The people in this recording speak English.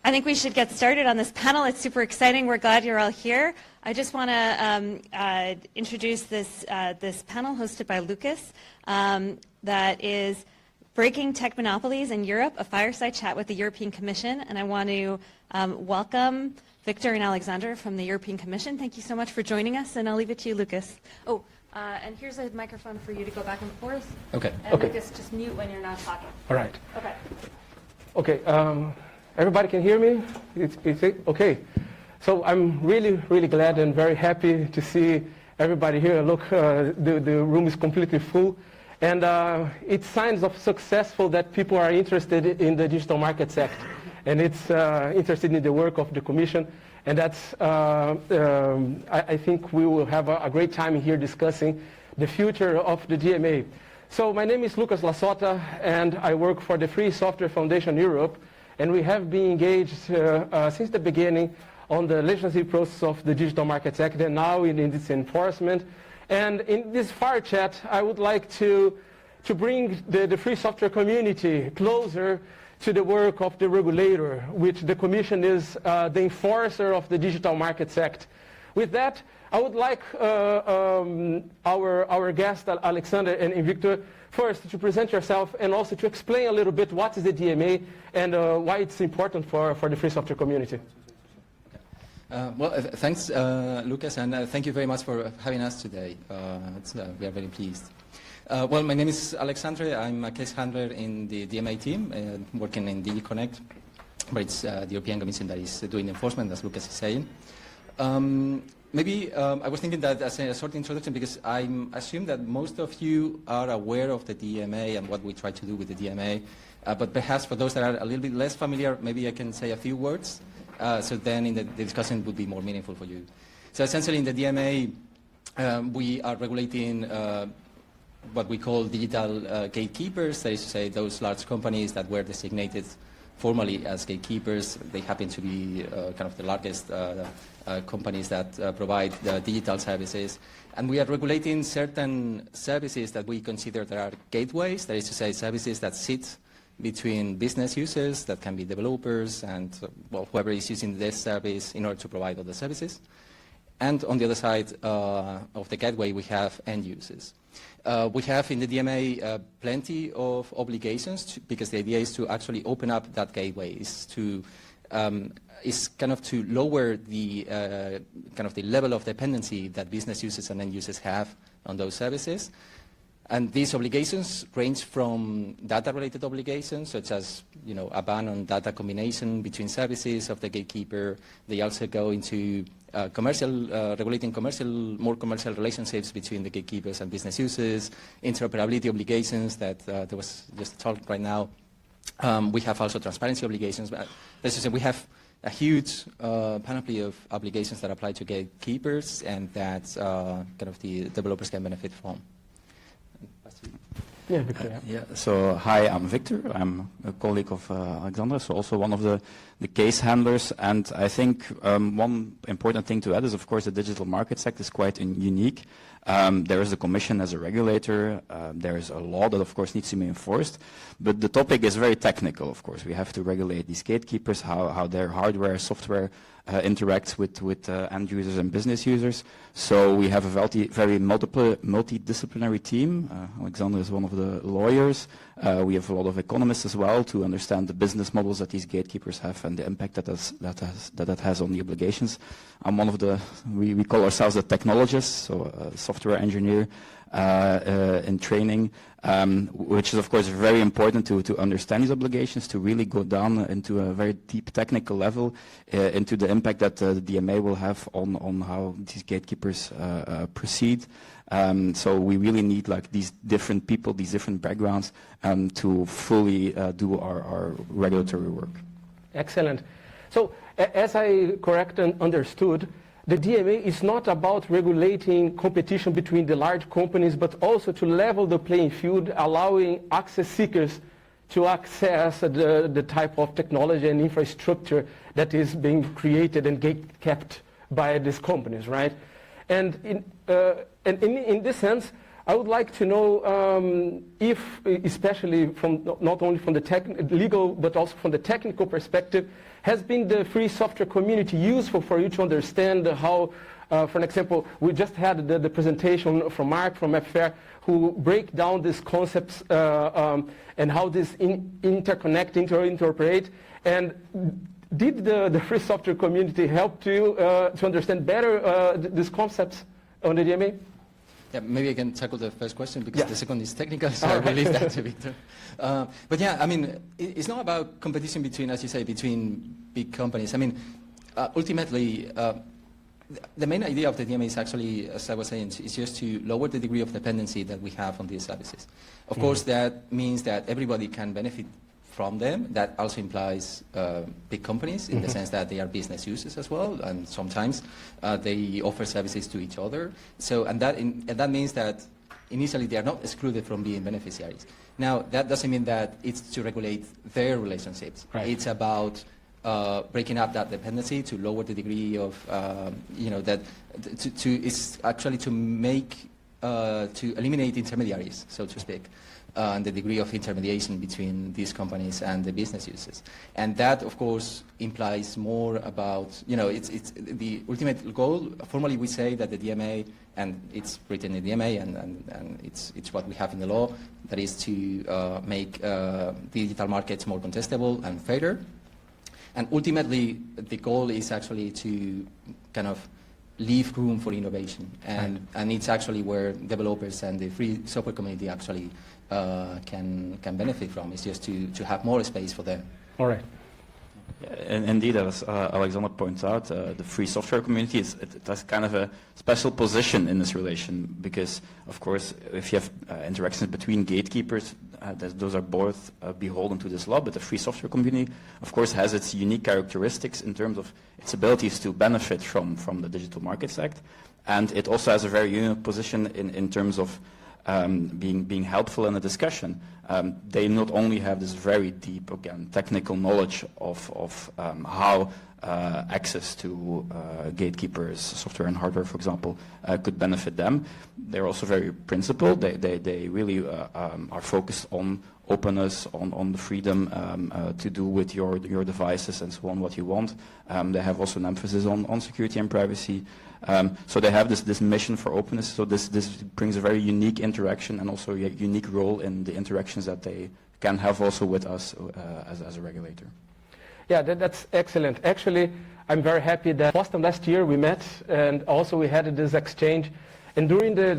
I think we should get started on this panel. It's super exciting. We're glad you're all here. I just want to introduce this panel hosted by Lucas that is Breaking Tech Monopolies in Europe, a fireside chat with the European Commission. And I want to welcome Victor and Alexander from the European Commission. Thank you so much for joining us, and I'll leave it to you, Lucas. Oh, and here's a microphone for you to go back and forth. Okay. And Lucas, just mute when you're not talking. All right. Okay. Okay. Everybody can hear me? It's okay. So I'm really glad and very happy to see everybody here. Look, the room is completely full. And it's signs of successful that people are interested in the Digital Markets Act. And it's interested in the work of the Commission. And that's, I think we will have a great time here discussing the future of the DMA. So my name is Lucas Lasota, and I work for the Free Software Foundation Europe. And we have been engaged since the beginning on the legislative process of the Digital Markets Act and now in its enforcement. And in this fire chat, I would like to bring the free software community closer to the work of the regulator, which the Commission is the enforcer of the Digital Markets Act. With that, I would like our guests, Alexander and Victor, first to present yourself and also to explain a little bit what is the DMA and why it's important for the free software community. Thanks, Lucas, and thank you very much for having us today. We are very pleased. My name is Alexandre. I'm a case handler in the DMA team, working in DigiConnect, but it's the European Commission that is doing enforcement, as Lucas is saying. Maybe I was thinking that as a short introduction, because I assume that most of you are aware of the DMA and what we try to do with the DMA, but perhaps for those that are a little bit less familiar, maybe I can say a few words, so then in the discussion would be more meaningful for you. So essentially in the DMA, we are regulating what we call digital gatekeepers, that is to say those large companies that were designated formally as gatekeepers. They happen to be kind of the largest companies that provide digital services. And we are regulating certain services that we consider that are gateways, that is to say services that sit between business users, that can be developers and whoever is using this service in order to provide other services. And on the other side of the gateway, we have end users. We have in the DMA plenty of obligations because the idea is to actually open up that gateway, is kind of to lower the kind of the level of dependency that business users and end users have on those services. And these obligations range from data-related obligations, such as a ban on data combination between services of the gatekeeper. They also go into regulating more commercial relationships between the gatekeepers and business users, interoperability obligations that there was just talk right now. We have also transparency obligations. But let's just say we have a huge panoply of obligations that apply to gatekeepers and that kind of the developers can benefit from. Yeah, Victor. So hi, I'm Victor. I'm a colleague of Alexandra, so also one of the case handlers. And I think one important thing to add is, of course, the Digital Markets Act is quite unique. There is the Commission as a regulator. There is a law that, of course, needs to be enforced. But the topic is very technical, of course. We have to regulate these gatekeepers, how their hardware, software interacts with end users and business users. So we have a very multidisciplinary team. Alexander is one of the lawyers. We have a lot of economists as well to understand the business models that these gatekeepers have and the impact that has on the obligations. I'm one of we call ourselves the technologists, so a software engineer in training, which is of course very important to understand these obligations, to really go down into a very deep technical level into the impact that the DMA will have on how these gatekeepers proceed. So we really need these different people, these different backgrounds to fully do our regulatory work. Excellent. So as I correctly understood, the DMA is not about regulating competition between the large companies, but also to level the playing field, allowing access seekers to access the type of technology and infrastructure that is being created and gate-kept by these companies, right? And in this sense, I would like to know if, especially from not only from the legal but also from the technical perspective, has been the free software community useful for you to understand how, for example, we just had the presentation from Mark from FFair, who break down these concepts and how this interconnect, interoperate, and did the free software community help you to understand better these concepts on the DMA? Yeah, maybe I can tackle the first question because Yeah. the second is technical, so I will leave that to Victor. But yeah, I mean, it's not about competition between, as you say, between big companies. I mean, ultimately, the main idea of the DMA is actually, as I was saying, is just to lower the degree of dependency that we have on these services. Of course, that means that everybody can benefit from them. That also implies big companies in the sense that they are business users as well, and sometimes they offer services to each other. So, and that means that initially they are not excluded from being beneficiaries. Now, that doesn't mean that it's to regulate their relationships. Right. It's about breaking up that dependency to lower the degree of, that it's actually to make, to eliminate intermediaries, so to speak. And the degree of intermediation between these companies and the business users. And that, of course, implies more about, it's the ultimate goal. Formally, we say that the DMA, and it's written in the DMA, and it's what we have in the law, that is to make digital markets more contestable and fairer. And ultimately, the goal is actually to kind of leave room for innovation. And it's actually where developers and the free software community actually can benefit from. It's just to have more space for them. All right. And indeed, as Alexander points out, the free software community it has kind of a special position in this relation because, of course, if you have interactions between gatekeepers, those are both beholden to this law, but the free software community, of course, has its unique characteristics in terms of its abilities to benefit from the Digital Markets Act, and it also has a very unique position in terms of being helpful in the discussion. They not only have this very deep, again, technical knowledge of how access to gatekeepers, software and hardware, for example, could benefit them. They're also very principled. They really are focused on openness, on the freedom to do with your devices and so on what you want. They have also an emphasis on security and privacy. So they have this mission for openness. So this brings a very unique interaction and also a unique role in the interactions that they can have also with us as a regulator. Yeah, that's excellent. Actually, I'm very happy that last year we met and also we had this exchange. And during the